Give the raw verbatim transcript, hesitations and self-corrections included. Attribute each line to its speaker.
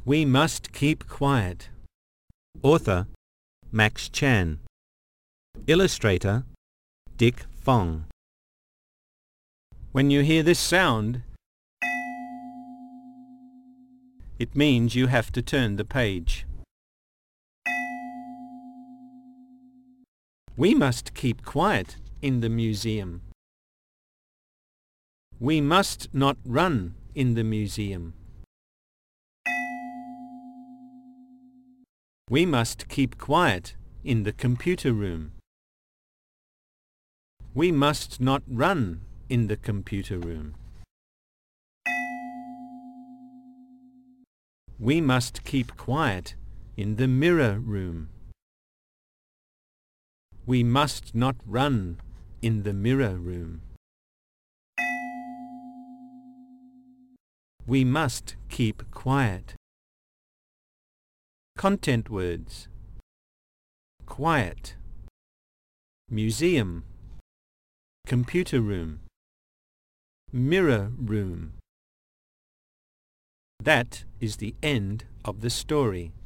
Speaker 1: We must keep quiet. Author Max Chan. Illustrator Dick Fong. When you hear this sound, it means you have to turn the page. We must keep quiet in the museum. We must not run in the museum. We must keep quiet in the computer room. We must not run in the computer room. We must keep quiet in the mirror room. We must not run in the mirror room. We must keep quiet. Content words: quiet, museum, computer room, mirror room. That is the end of the story.